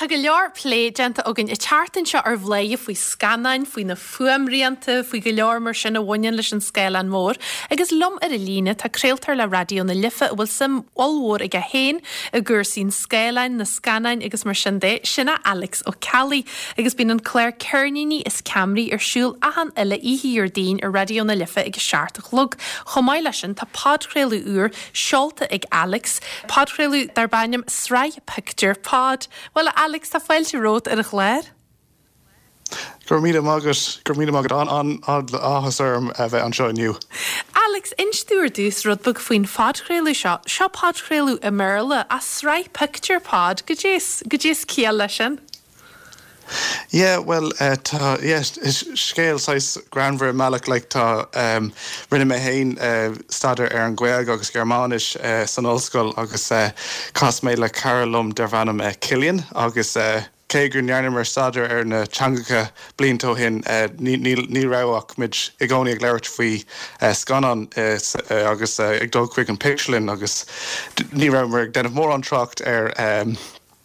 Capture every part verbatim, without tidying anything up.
tá go leor plé genta agin I chartan seo ar bléie faoi scannain, faoi na fuamrianta, faoi go leor mar sin a bhain leis an scéil an mór, agus lom ar a líne tá créaltar le radio na lifa bhfuil sim olmhór ag a héin a gur sín scéalain na scannain agus mar sin dé sinna Alex ó Cali, agus bín an Claire Kearney is Camry ar siúl ahan ile ihí ar dain ar radio na lifa ag seaartach lug. Chomáid lei sin tá podcréalú úr seolta ag Alex, podcréalú dar bainnim srai picture pod. Well, Alex, tá fáilte rót ar a chléir? Gur míle mágat, gur míle mágat an an áthas arm a bheith an seo inniu. Alex, instúir dús rud bug faoin podcréalú seo, seo podcréalú i Merle a srai picture pod, go dés, go dés céal lei sin? Yeah, well, uh, tá, yes, scéal sais Granver Malach like tá um, rinne mé hain uh, stadar ar an Gaeilge agus Germánis uh, san ollscoil agus uh, cas mé le Carolum dervanam uh, Killian agus uh, cégur nearnamar stadar ar na teangacha blionntó hin uh, ní, ní, ní ráach mid i gcónaí ag leirt faoi uh, scanan uh, uh, agus uh, ag dul chuig an picturelinn agus ní rámar ag denmh mór an tracht ar um,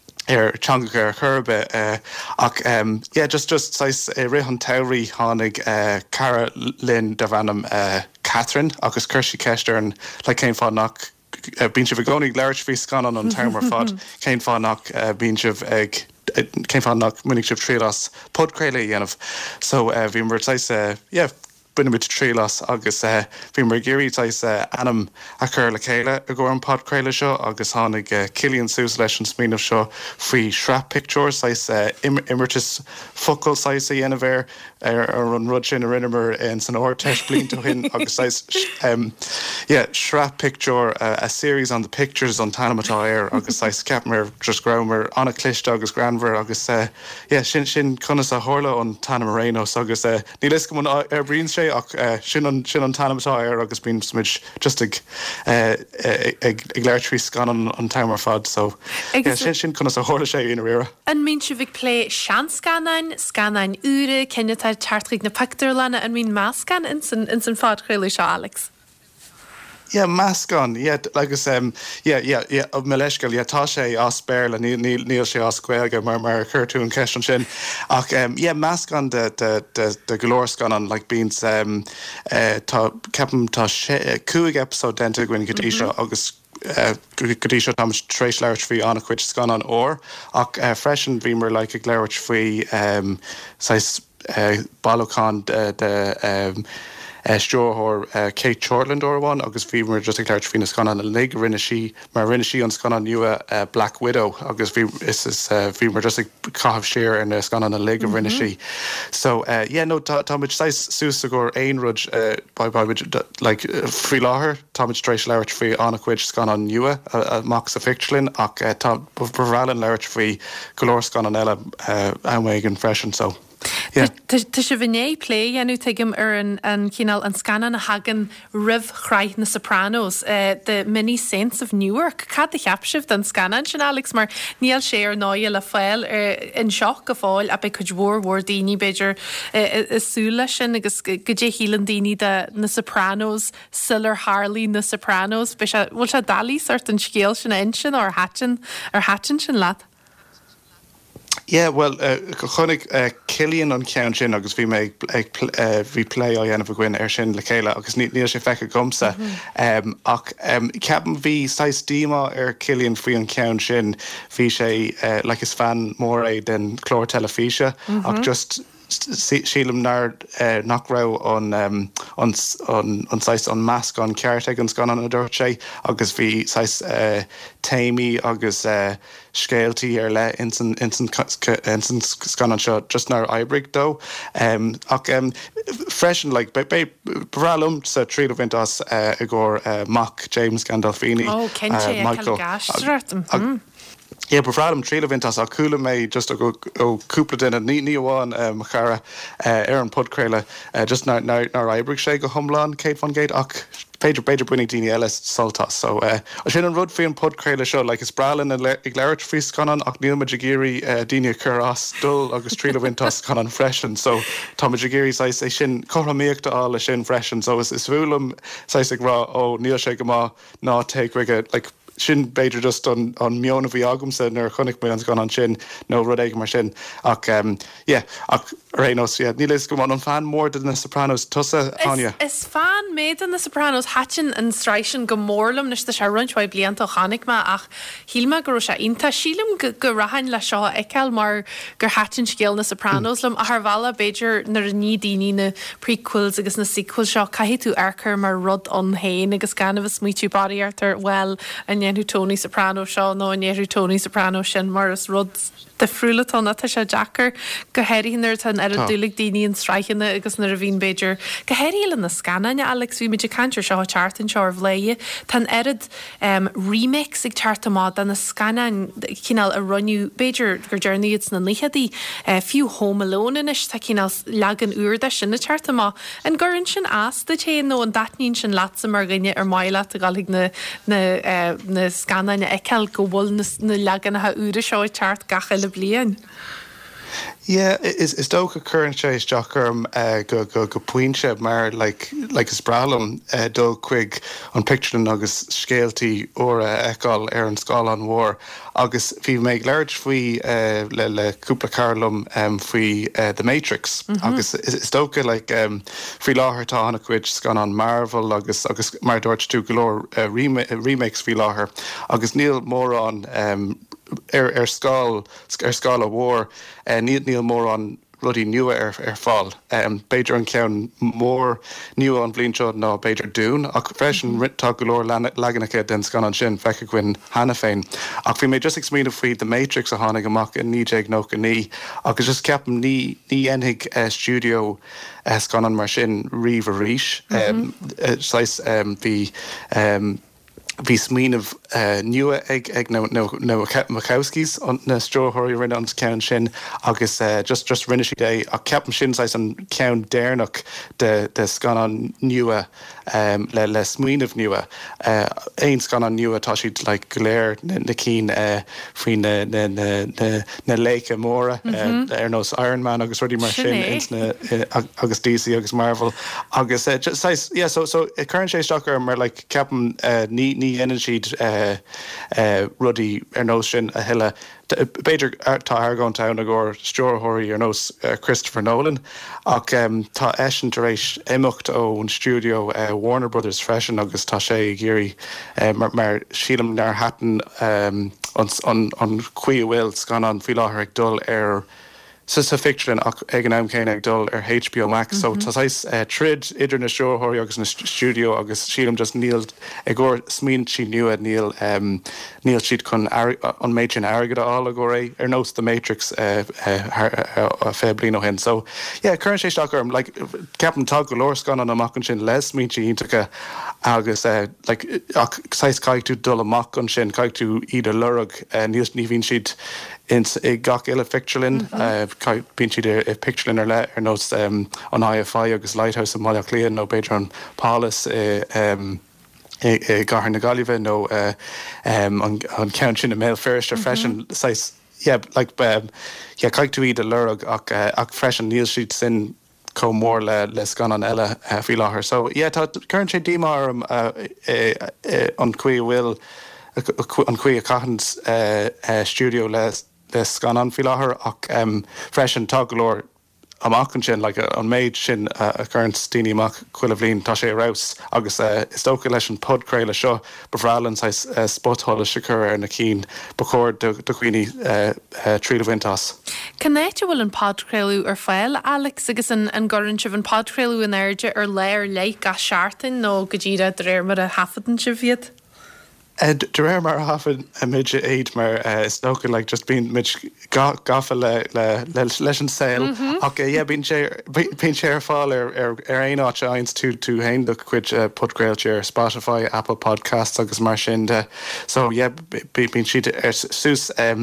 er teangacha churbe uh, ach um, yeah, just just sais uh, rihan taurí hánig uh, Cara Lynn Davanam uh, Catherine agus Kirsty Kester and like céim fá nach uh, bín sibh gcónaí leirt faoi scanan an tamar fad céim fá nach uh, bín sibh ag céim fá nach munig sibh trílas podcréile dhéanamh so uh, bhí mar sais uh, yeah bunne mit trílas agus uh, bhí mar géirí tais uh, anam a chur le chéile a go an podcréile seo agus tháinig uh, Cillian sús leis an smíanamh seo faoi shrap pictures sais uh, im immertas focail sais a dhéanamh ar ar an rud sin a rinnemer in san áir teis blionntó hin agus sais um, yeah, shrap picture uh, a series on the pictures on Tanamatá air agus sais capmer just gromer anna clist agus Granver agus uh, yeah, sin sin conas a horla on Tanamarenos agus uh, ní leis go ar brín sé ach uh, sin an sin an Tanamatá air agus bín smid just ag uh, ag ag leir trí scan an an timer fad so yeah, sin sin conas a horla sé in rira. An mín si bhíh play sean scannain, scannain úre, cenne tá tartrig na picturelana an mín máscan in san in san fad chréilú seo Alex. Yeah, mascon, yeah, like um, yeah, yeah, yeah, of Meleshkel, yeah, tá sé as Berla, níl níl sé as Gaeilge, mar mar curtú an ceistan sin. Ach, um, yeah, mascon de de de de glórscan an like beans um, uh, tá capam tá cúig episode denta gwen gotí seo agus gotí seo tam treéis leirt faoi anna chuid scan an ór ach uh, freisin bhí mar like ag leirt faoi um, sais uh, Balocán de, de um, Uh, Strohor uh, Kate Shortland or one agus bhí mar just ag leirt faoin na scanan a lig rinne si mar rinne si an scanan nua uh, Black Widow agus bhí is is uh, bhí mar just ag caithh siar an scanan a lig rinne si so uh, yeah no tá muid sais sús a gur aon rud uh, by by like uh, frí láthair tá muid treéis leirt faoi anna chuid scanan nua a max a fictlin ach uh, tá bhrálan leirt faoi golóir scanan eile uh, amhaig an freisin so yeah. Tá sé bhné play enú tuigim ar an an cíál an scanan a hagan rih chraith na Sopranos uh, the mini Saints of Newark cad a cheapsibh an scanan sin Alex mar níl sé ar náil le fáil ar in seach go fáil a be chud mhór mhór daoine beidir isúla sin agus go dé hílan daoine de na Sopranos Siller Harley na Sopranos be se bhfuil se dalí sort an scéal sin in sin ar hatin ar hatin sin leat. Yeah, well, uh, chunig uh, Cillian an ceann sin agus bhí mé ag uh, bhí play á dhéanamh gin ar sin le chéile agus níl sé feice gomsa um, ach um, ceapan bhí sais díma ar Cillian faoi an ceann sin bhí sé uh, like is fan mór é den chlór telefíse ach just sílam nar uh, nach rá an um, an an an sais an masc an ceart ag an scan an a dúirt sé agus bhí sais uh, taimí agus uh, scéaltaí ar le in san in san in san scan an seo just nar ibrig dó um, ach um, freisin like be be bralum sa tríad a bhaint as uh, i ggur uh, Mac James Gandolfini oh Kenche uh, Michael Gastrut Yeah, but Radam tríad a bhaint as a coolla mé just ó cúpla duine ní ní amháin um, chara uh, ar an podcréile uh, just nar nar nar ibrig sé go thomláin Kate von Gate ach Pedro Pedro buinnig daoine eile soltas so uh, sin an rud faoin podcréile seo like is bralin ag leirt faoi scanan ach níl muid géirí uh, daoine chur as dul agus tríad a bhaint as scanan freisin so tá muid géirí é sin choraíochta á le sin freisin so is is bhualam sais ag rá ó níl sé go má ná take rig like sin beidir just an an mionna bhí agamsa nar chunig mé an gan an sin nó rud éige mar sin ach um, yeah, ach rénos yeah, níl is go an fan mór den na Sopranos tusa Anya. Is, is fan méid an na Sopranos hatin an streisin go mórlam nes de se runchoi blianta chanig ma ach hílma go se inta sílim go, go rahain le seo eiceil mar gur hatin scéal na Sopranos lam a haar vala beidir nar a ní daoine na prequels agus na sequels seo caihí tú arcar mar rud an hain agus ganmh smuitiú bariartar well an nnéanú Tony Soprano seo nó an nnéanú Tony Soprano sin mar is rud de friúlatána tá sé Jackar go heirínar tan ar a dúlaigh daoine an streichine agus na a bhín beidir go heiríile na scannaine Alex bhí meidir cantir seo chartan seo ar bléie tan erad um, remix ag chartamá dan na scannain cíál a runniu beidir gur journeyids na líchadí uh, fiú Home Alone inis tá cíál legan úr de sin na chartamá an gurann sin as de té nó an datnín sin lása mar gine ar maiile a galig na, na, uh, na scannaine eiceil go bhfuil na, na legan a úra seo i chart gachaile blian. Yeah, is is dócha current sééis Jackar uh, go go go puinte mar like like is bralam uh, dó chuig an picture agus scéaltaí óra eáil ar an scáil an mhór agus bhí méid leir faoi uh, le le cúpla carlumm um, faoi uh, The Matrix mm-hmm. agus is, is dócha like um, faoi láthair tá anna chuid gan an Marvel agus agus mar dúirt tú golóir uh, rem remakes faoi láthair agus níl mór an um, ar ar scáil ar scáil a mhór uh, níl níl mór an rudí nua ar ar fáil. Um, Beidir an ceann mór nua an bblin seo ná beidir dún ach freisin ritá go leor legannacha den scan an sin feice gin hena féin. Ach bhí mé just exmína faoi The Matrix a tháinig amach in níéag nó go ní agus just ceapan ní ní enigh uh, studio uh, scan an mar sin riomh a ríis. Um, uh, sais um, bhí um, Bhí smíanamh uh, nua ag ag nó nó nó Wachowskis an na stróthirí rinne an ceann sin agus uh, just just rinne si dé a ceapan sin sais an ceann déirnach de de scan an nua um, le le smíanamh nua uh, éon scan an nua tá siad le like, goléir na, na cín uh, faoin na na na na, na léice móra mm-hmm. uh, ar nós Iron Man agus rudí mar sin ins na uh, agus D C agus Marvel agus uh, just sais yeah so so uh, current sé Jackar mar like ceapan uh, ní ní energiid uh, uh, rudí ar nós sin a heile beidir tá argán town a gur stróthirí ar nós uh, Christopher Nolan ach um, tá eisian tar éis imimecht ó an studio uh, Warner Brothers freisin agus tá sé géirí uh, mar, mar sílam nar hatan um, an an chuí bhfuil gan an fi láthair ag dul ar sa sa fiction ach ag an am céine ag dul ar H B O Max mm-hmm. so tá sais uh, trid idir na stróthirí agus na studio agus sílam just níl ag gur smín si nua níl um, níl siad chun an méid sin agad á a go ré ar nós The Matrix uh, uh, uh, uh, fé blin ó hen so yeah current sé Jackar like ceapan tá go leor scan an amach an sin les mín si íntacha agus uh, like ach sais caiig tú dul amach an sin caiig tú iad a lurug uh, níl ní bhín siad ins ag gach eile ficturelin uh, bín siad ar picturelin ar le ar nós um, an I F I agus Lighthouse an Maiach Léan nó beidir an Palace uh, um, I, I gahar na Galibh nó uh, um, an, an count sin a mail first or mm-hmm. freshen sais yeah like um, yeah caiig tú iad a lurug ach uh, ach freshen níl siad sin có mór le le scan an eile uh, fi láthair so yeah tá current sé dímar um, uh, uh, uh, an chuí bhfuil an chuí a caithans uh, uh, studio le le scan an fi láthair ach um, freisin tá go leor amach an sin like, an méid sin uh, a chuint tíine amach chuile bhlín tá sé rás agus uh, is tóca leis an podcréile seo bhrálann sais uh, spotthla sicr ar na cín bacóir do chuoine uh, uh, trí bhaintas. Canéite bhfuil an podcréilú ar fáil Alex agus an, an gorann sibh an podcréilú in airde ar léir le ga seaartain nó go ddíra d réir mar a hafadan si bhiad? Uh, de réir mar hafan a midge éid mar uh, is nócha like, just bín mid gafa le, le, le leis an saoil mm-hmm. ach yeah, bín sé ar fáil ar ar ar aon áit ains tú tú hain do chuid uh, podcréilte ar Spotify, Apple Podcasts agus mar sin de so yeah, bín siad ar sús um,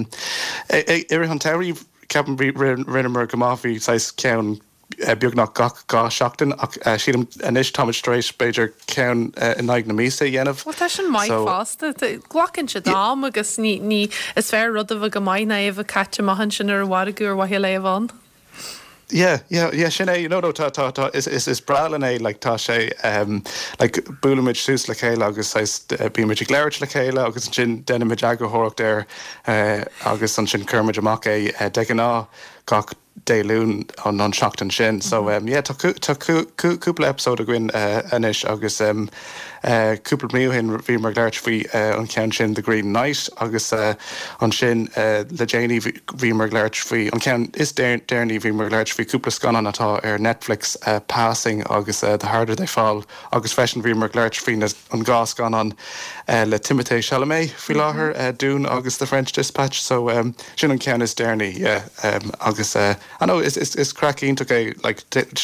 ar an teirí ceapan rinne mar go máfií sais ceann Uh, beag nach gach gá seachtain ach uh, siad anis Thomas Strait beidir ceann uh, in aig na mísa dhéanamh. Well tá sin mai fásta ghlacinn se dám agus ní ní is fear rud a bh go maiid na éh caite maihan sin ar bhharaú ar bhaile le bhán. Yeah, yeah, yeah. Sinné, you know, no, ta, ta, ta, is is is bralan é like tá sé, um, like bulamid sús le chéile agus is bímid gléirt le chéile agus sin denimid agahorach there, uh, agus an sin curmid amach é uh, deganá gach déún an an seachtain sin. So um, yeah, tá cúpla episód a gin uh, inis agus um, uh, cúpla míú hin bhí mar gléirt fao uh, an cean sin The Green Knight agus uh, an sin uh, le déanaí bhí mar gléirt fao an cean is déirní bhí mar gléirt fao cúpla scanan atá ar Netflix uh, Passing agus uh, The Harder They Fall agus freisin bhí mar gléirt fao an gá scanan uh, le Timothée Chalamet fao láthair uh, Dune agus The French Dispatch. So um, sin an cean is déirní, yeah, um, agus uh, I know it's it's, it's cracking to go like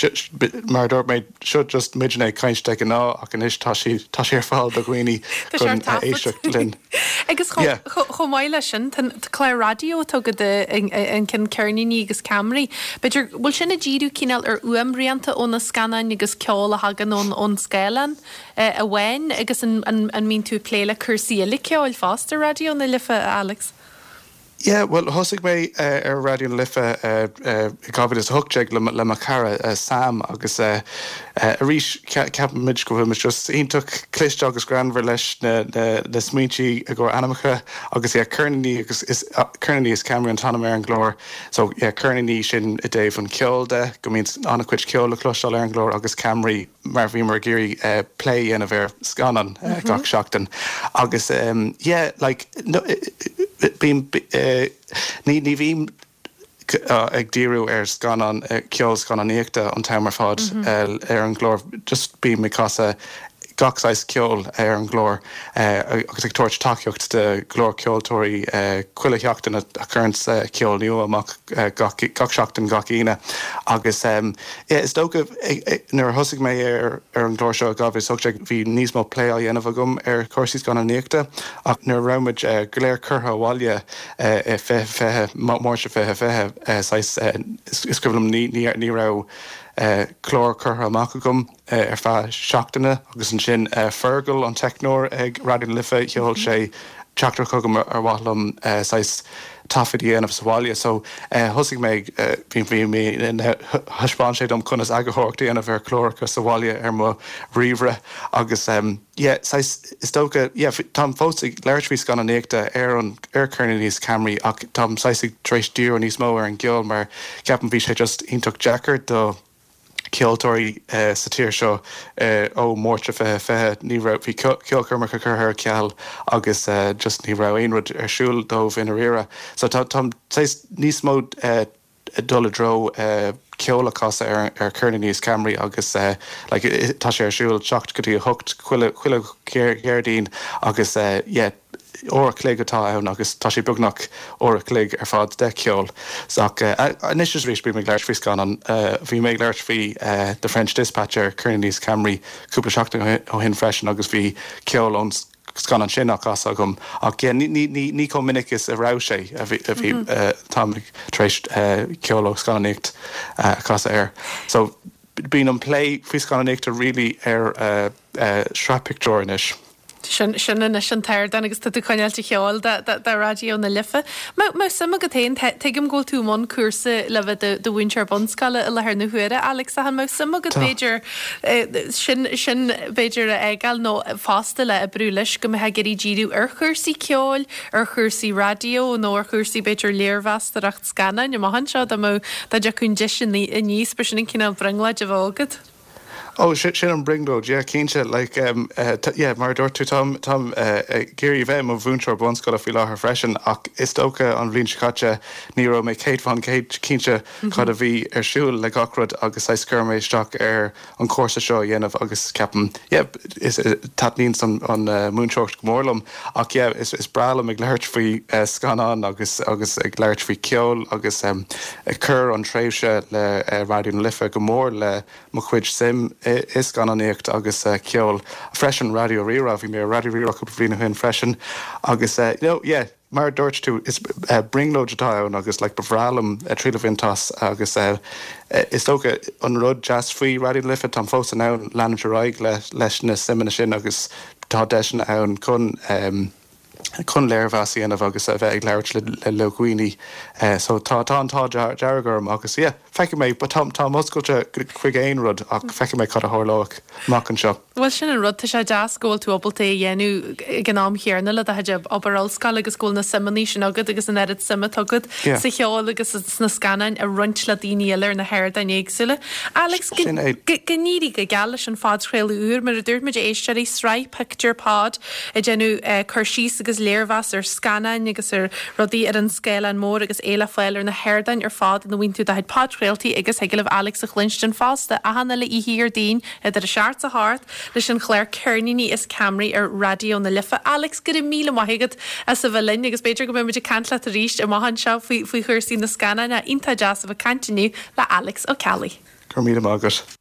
mar dort made should just midnight kind of take ná ach an is tashi tashi fall the gwini gun éisteachtlin. Agus cho máile sin tan cléir radio tugad an cin ceirní agus Camry, beidir bhfuil sinna ddíú cíál ar uamrianta ónna scanan agus ceála hagan ón ón scélan a bhain agus an mín tú pléile cursaí le ceáil fásta radio na lifa, Alex. Yeah, well, hosig mé uh, ar radio lifa gabhad is hookjeg le le macara uh, Sam agus uh, uh, a rís capmid go bhfuil just ionach clist agus granver leis na na smínti a go anamacha agus yeah, Kernaní agus is uh, Kernaní is Cameron Tanam ar an glór. So yeah, Kernaní sin a Dave an Kilda go means anna quid kill le clostal ar an glór agus Camry mar bhí mar géirí uh, play in a bhar scanan uh, mm-hmm. gach seachtain agus um, yeah, like no bín uh, ní ní bhím uh, ag díú ar scanan uh, ceol scanan íochta an tamar fád mm-hmm. uh, ar an glór just bí me casa gachsáis ceol ar an glór uh, agus ag tuairt takeíocht de glór ceoltóirí uh, cuileachtain a, a current uh, ceol nua amach uh, gach seachtain gach íine agus um, yeah, is dógah nuair thosig mé ar ar an glór seo gabhar soach bhí níos mó play a dhéanamh agam ar cuasaí scanan íochta ach nuair raimid uh, go léir curtha bháile uh, i fé fethe mór se fethe fethe uh, sais uh, iscriblam ní ní ní rá Uh, chlór curtha amach agam uh, ar fá seachtaine agus an sin uh, fergal an technóir ag radio lifa cheol sé teachtar chugam ar bhlam uh, sais tafidí anamh sáile. So uh, thusig méid uh, bhíon bhí mé in thuspáin sé dom chunas agathachtaí anamh ar chlóracha sáile ar mo riomhre agus um, yeah, sais is dócha yeah, tám fósaigh leirtrí scanan íochta ar an ar Kernaníos Camry ach tám saisig tréis díú níos mó ar an gceol mar ceapan bhí sé just ionach Jackar do ceoltóirí uh, satír seo uh, ó mórte fethe fethe ní ra bhí ceolcurmach a churthir ceall agus uh, just ní ra aonrad ar siúil dómh ina rira. So tá níos mó uh, dul a dro uh, ceola casa ar ar Kernaníos Camry agus uh, like, tá sé ar siúil seacht go dtí thucht chuile chuile céirdín agus uh, yeah, óra clé atá ann agus tá sé bugnach óra clé ar fád de ceol. So inis is rís bí mé léirt fao scanan bhí mé léirt fao The French Dispatch ar Kernaníos Camry cúpla seachtain ó hin freisin agus bhí ceol ón scanan sin ach as agam ach ní com minic is a rá sé a bhí támig tréis ceol ó scananíocht casa air. So bín an play fao scananíocht a rilí ar shrapictóir inis. Sin sinna sin teir den agus tú chuinealta cheáil de radio na lifa. Má sama go taon tuigim ggóil tú món cuasa le bheith do bhaintear bonscala a lethir na huaire, Alex a má sama go béidir sin sin béidir a eáil nó fásta le a brú leis go he gurí ddíú ar chuirsaí ceáil ar chuirsaí radio nó ar chuirsaí béidir léirhheasta acht scanna ne maithan seo mó de chun de sin i níos be sin cinál brenglaid a bhágad. Oh, shit, shit on Bringrode, yeah, Keensha, like, um, uh, t- yeah, mar dortu Tom, Tom, uh, uh, Gary Vem of Vunchor Bonskola Fila her freshen, ak istoka on Vlin Shikacha, Nero, me Kate von Kate, Keensha, Kada V, er shul, like Okrod, August I skirmish stock er on course show, yen of August Captain, yep, is Tatnins on, on uh, Moonchork Morlum, ak, yeah, is, is Bralum, Eglarch free, uh, Scanon, August, August, Eglarch free Kiol, August, um, a cur on Travesha, le, uh, Radio Lifa, Gomor, le, Mukwij Sim, is gan anécht agus uh, ceol freisin radio rira bhí mé radio rira go bhrína hin freisin agus uh, you know, yeah, mar dúirt tú is uh, Bringlode atá ann agus like bhrálam a trí vintas agus uh, uh, is tócha an rud jazz free radio lifa tam fós an ann leanúteráig le leis na simena sin agus tá deisna ann chun um, chun léirhheasí anamh agus a bheith ag leirt le lecuoine so tá tá antá dearagurm agus yeah, feice mé ba tá tá muscailte chuig éon rud ach feice mé cad a thláach mac an seo. Well sin an rud tá sé deascóil tú obalta dhéanú gnáam chéarna le a heidir obaráilscail agus scóil na simmaní sin agad agus an erid simime tugad sa cheáil agus na scanin a runt le daoine eile na hair dain éagsúile. Alex gníí go geala an fád chréilú úr mar a dúirrmaid éisteí sráid picture pod a genú chuirsí agus léirhas ar scanin agus ar rodí ar an scéile an mór agus éile foiilir na hairdain ar fád na bhain tú de pod chréiltaí agus heigeh Alex a chlinstin fásta a hanna le ihí ar daon idir a seart a háart leis an chléir ceirníní is Camry ar radio na lifa. Alex go míle maigad a sa bhelinn agus beidir go muidir cantla a ríist a maihan seo faoi chuirsí na scanin a inta jazz a bh cantinú le Alex O'Kelly. Gur míle mágat.